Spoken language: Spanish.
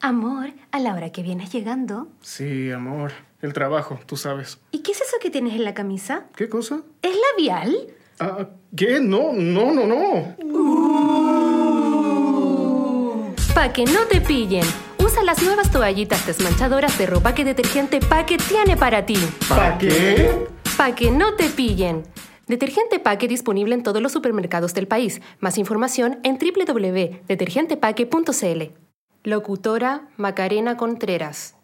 Amor, a la hora que vienes llegando. Sí, amor. El trabajo, tú sabes. ¿Y qué es eso que tienes en la camisa? ¿Qué cosa? ¿Es labial? ¿Qué? No. Pa' que no te pillen. Usa las nuevas toallitas desmanchadoras de ropa que Detergente Paque tiene para ti. ¿Para qué? Pa' que no te pillen. Detergente Paque disponible en todos los supermercados del país. Más información en www.detergentepaque.cl. Locutora Macarena Contreras.